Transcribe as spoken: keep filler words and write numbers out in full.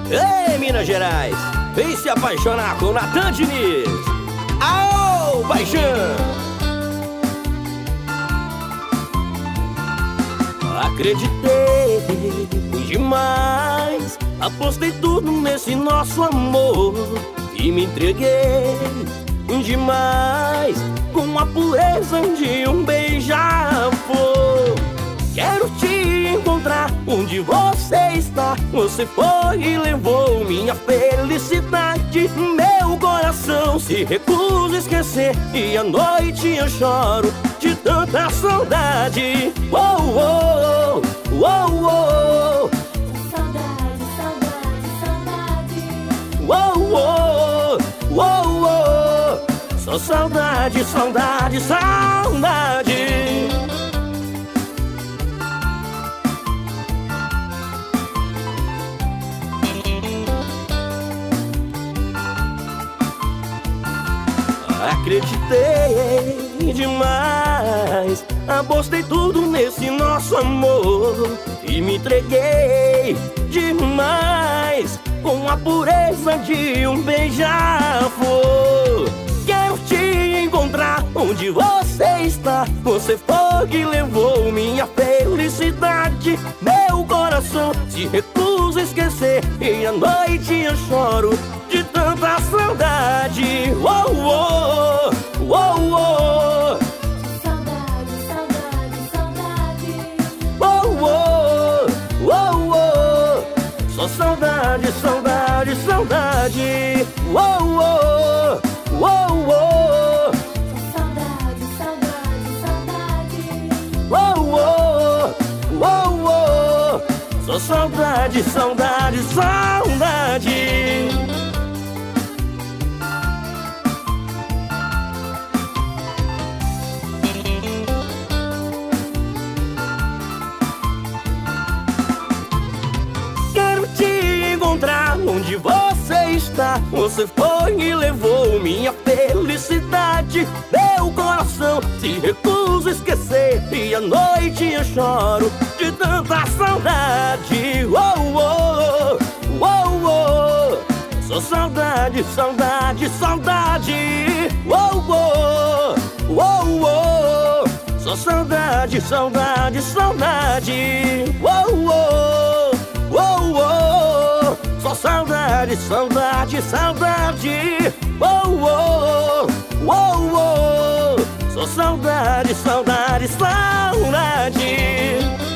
Ei, Minas Gerais, vem se apaixonar com Natan Diniz. Aô, paixão! Acreditei demais, apostei tudo nesse nosso amor e me entreguei demais com a pureza de um beija-flor. Quero te encontrar onde você está. Você foi e levou minha felicidade. Meu coração se recusa a esquecer e à noite eu choro de tanta saudade. Oh, oh, oh, oh. Saudade, saudade, saudade. Oh, oh, oh, oh. Só saudade, saudade, saudade. Acreditei demais, apostei tudo nesse nosso amor e me entreguei demais com a pureza de um beija-flor. Quero te encontrar onde você está. Você foi que levou minha felicidade. Meu coração se recusa a esquecer e à noite eu choro de tanta saudade. Oh, oh, oh, oh. Saudade, saudade, saudade. Oh, oh, oh, oh. Só saudade, saudade, saudade. Oh, oh, oh, oh. Saudade, saudade, saudade. Oh, oh, oh, oh. Só saudade, saudade, saudade. Quero te encontrar onde você está. Você foi e levou minha felicidade. Meu coração se recusa a esquecer e à noite eu choro de tanta saudade. Oh, oh, oh, oh. Só saudade, saudade, saudade. Oh, oh, oh, oh. Só saudade, saudade, saudade. Oh, oh, oh, oh. Só saudade, saudade, saudade. Oh, oh, oh, oh. Só saudade, saudade, saudade.